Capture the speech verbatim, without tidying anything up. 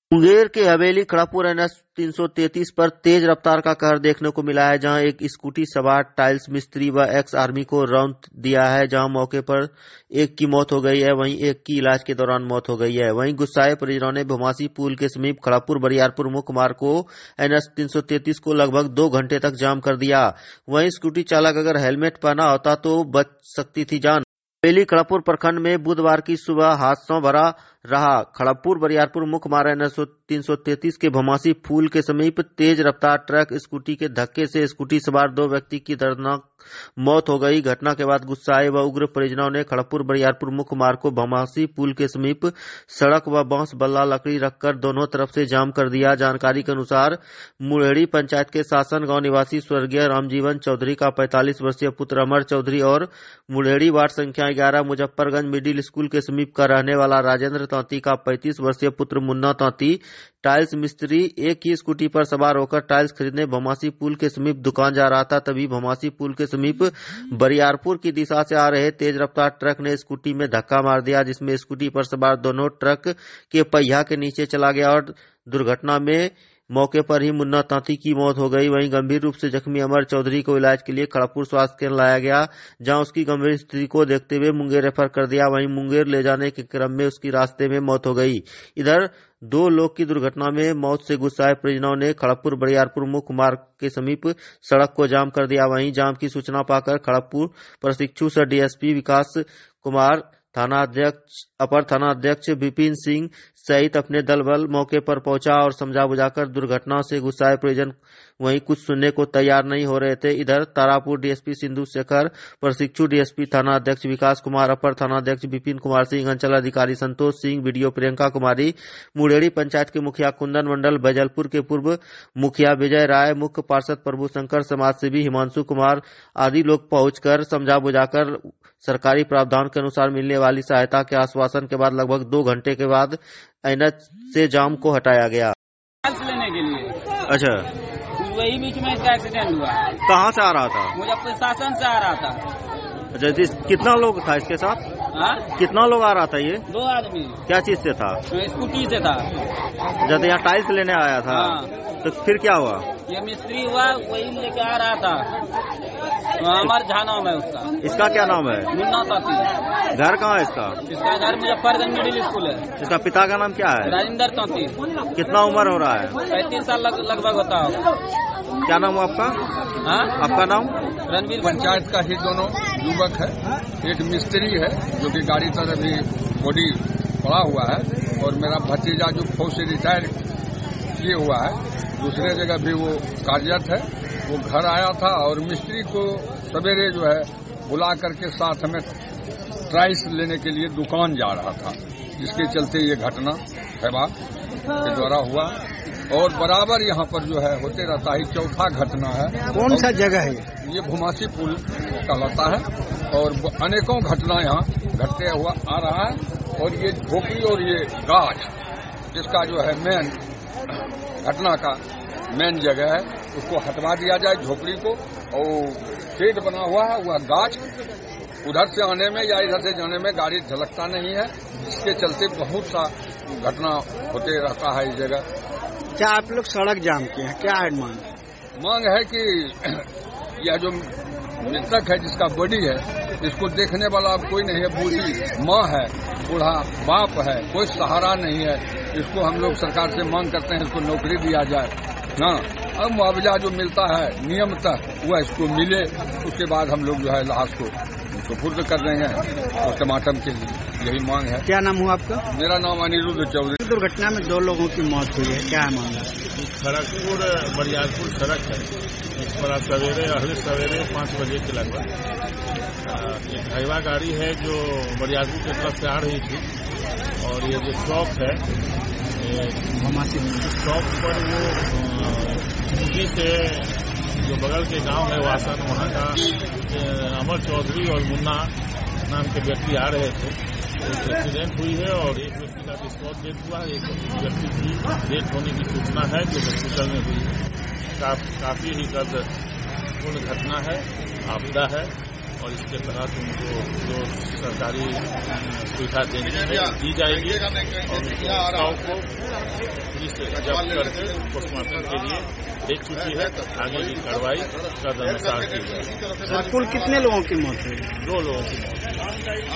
मुंगेर के हवेली खड़ापुर N H तीन सौ तैंतीस पर तेज रफ्तार का कहर देखने को मिला है, जहां एक स्कूटी सवार टाइल्स मिस्त्री व एक्स आर्मी को रौंद दिया है, जहां मौके पर एक की मौत हो गई है, वहीं एक की इलाज के दौरान मौत हो गई है। वहीं गुस्साए परिजनों ने भोमासी पुल के समीप खड़ापुर बरियारपुर मुख्य मार्ग को एन एच तीन सौ तैंतीस को लगभग दो घंटे तक जाम कर दिया। वहीं स्कूटी चालक अगर हेलमेट पहना होता तो बच सकती थी जान। हवेली खड़ापुर प्रखंड में बुधवार की सुबह हादसों भरा रहा। खड़ापुर बरियारपुर मुख्य मार्ग एन एच तीन सौ तैंतीस के भोमासी पुल के समीप तेज रफ्तार ट्रक स्कूटी के धक्के से स्कूटी सवार दो व्यक्ति की दर्दनाक मौत हो गई। घटना के बाद गुस्साए व उग्र परिजनों ने खड़ापुर बरियारपुर मुख्य मार्ग को भोमासी पुल के समीप सड़क व बांस बल्ला लकड़ी रखकर दोनों तरफ से जाम कर दिया। जानकारी के अनुसार मुड़ेड़ी पंचायत के शासन गांव निवासी स्वर्गीय रामजीवन चौधरी का पैंतालीस वर्षीय पुत्र अमर चौधरी और मुड़ेड़ी वार्ड संख्या ग्यारह मुजफ्फरगंज मिडिल स्कूल के समीप का रहने वाला राजेंद्र तौती का पैंतीस वर्षीय पुत्र मुन्ना तौती टाइल्स मिस्त्री एक ही स्कूटी पर सवार होकर टाइल्स खरीदने भोमासी पुल के समीप दुकान जा रहा था। तभी भोमासी पुल के समीप बरियारपुर की दिशा से आ रहे तेज रफ्तार ट्रक ने स्कूटी में धक्का मार दिया, जिसमें स्कूटी पर सवार दोनों ट्रक के पहिया के नीचे चला गया और दुर्घटना में मौके पर ही मुन्ना तांती की मौत हो गई। वहीं गंभीर रूप से जख्मी अमर चौधरी को इलाज के लिए खड़ापुर स्वास्थ्य केंद्र लाया गया, जहां उसकी गंभीर स्थिति को देखते हुए मुंगेर रेफर कर दिया। वहीं मुंगेर ले जाने के क्रम में उसकी रास्ते में मौत हो गई। इधर दो लोग की दुर्घटना में मौत से गुस्साए परिजनों ने खड़ापुर बरियारपुर मुख्य मार्ग के समीप सड़क को जाम कर दिया। वहीं जाम की सूचना पाकर खड़ापुर प्रशिक्षु सह डीएसपी विकास कुमार, थाना अध्यक्ष अपर थाना अध्यक्ष विपिन सिंह सहित अपने दल बल मौके पर पहुंचा और समझा बुझाकर दुर्घटना से गुस्साए परिजन वहीं कुछ सुनने को तैयार नहीं हो रहे थे। इधर तारापुर डीएसपी सिंधु शेखर, प्रशिक्षु डीएसपी थाना अध्यक्ष विकास कुमार, अपर थाना अध्यक्ष विपिन कुमार सिंह, अंचल अधिकारी संतोष सिंह, बीडीओ प्रियंका कुमारी, मुड़ेड़ी पंचायत के मुखिया कुंदन मंडल, बैजलपुर के पूर्व मुखिया विजय राय, मुख्य पार्षद प्रभु शंकर, समाजसेवी हिमांशु कुमार आदि लोग पहुंचकर समझा बुझाकर सरकारी प्रावधान के अनुसार मिलने वाली सहायता के आश्वासन के बाद लगभग दो घंटे के बाद एनएच से जाम को हटाया गया। लेने के लिए अच्छा, वही बीच में इसका एक्सीडेंट हुआ। कहाँ से आ रहा था? मुजफ्फर शासन से आ रहा था। अच्छा, कितना लोग था इसके साथ? हाँ? कितना लोग आ रहा था ये? दो आदमी। क्या चीज से था? स्कूटी से था। जब यहाँ टाइल्स लेने आया था। हाँ। तो फिर क्या हुआ? ये मिस्त्री हुआ, वही लेके आ रहा था। अमर झा नाम है उसका। इसका क्या नाम है? मुन्ना तौती। घर कहाँ है इसका? इसका घर मुजफ्फरगंज मिडिल स्कूल है। इसका पिता का नाम क्या है? राजेंद्र तौती। कितना उम्र हो रहा है? पैंतीस साल लगभग होता होगा। क्या नाम हुआ आपका? हाँ? आपका नाम? रणवीर। पंचायत का ही दोनों युवक है, एक मिस्त्री है जो कि गाड़ी तर अभी बॉडी पड़ा हुआ है, और मेरा भतीजा जो फौज से रिटायर किए हुआ है, दूसरे जगह भी वो कार्यरत है। वो घर आया था और मिस्त्री को सवेरे जो है बुला करके साथ में ट्राइस लेने के लिए दुकान जा रहा था, जिसके चलते ये घटना हैवा के द्वारा हुआ। और बराबर यहाँ पर जो है होते रहता है। चौथा घटना है। कौन सा जगह है ये? भोमासी पुल कहलाता है, और अनेकों घटना यहाँ घटते हुआ आ रहा है। और ये झोपड़ी और ये गाछ, जिसका जो है मेन घटना का मेन जगह है, उसको हटवा दिया जाए झोपड़ी को। और शेड बना हुआ है, वह गाछ उधर से आने में या इधर से जाने में गाड़ी झलकता नहीं है, जिसके चलते बहुत सा घटना होते रहता है इस जगह। क्या आप लोग सड़क जाम किए हैं? क्या है मांग? मांग है कि यह जो मृतक है, जिसका बॉडी है, इसको देखने वाला अब कोई नहीं है। बूढ़ी माँ है, बूढ़ा बाप है, कोई सहारा नहीं है। इसको हम लोग सरकार से मांग करते हैं, इसको नौकरी दिया जाए ना। अब मुआवजा जो मिलता है नियमतः वह इसको मिले, उसके बाद हम लोग जो है लाश को सुपुर्द कर रहे हैं पोस्टमार्टम के लिए। यही मांग है। क्या नाम हुआ आपका? मेरा नाम अनिरुद्ध चौधरी। दुर्घटना में दो लोगों की मौत हुई है, क्या है मामला? खड़गपुर बरियारपुर सड़क है, इस पर सवेरे अगले सवेरे पाँच बजे के लगभग एक हाईवा गाड़ी है जो बरियारपुर की तरफ से आ रही थी, और ये जो चौक है भोमासी चौक पर वो मुझी से जो बगल के गांव है वासन, वहाँ का अमर चौधरी और मुन्ना नाम के व्यक्ति आ रहे थे। एक एक्सीडेंट हुई है और एक व्यक्ति का स्पॉट डेथ हुआ है। एक व्यक्ति की डेथ होने की सूचना है जो हॉस्पिटल में हुई है। का, काफी ही दर्दपूर्ण घटना है, आपदा है। और इसके तहत उनको जो सरकारी सुविधा देनी है दी जाएगी और शव को पुलिस जब्त करके पोस्टमार्टम के लिए भेज चुकी है। आगे की कार्रवाई तदनुसार की जाएगी। सर कुल कितने लोगों की मौत हुई? दो लोगों की मौत हुई।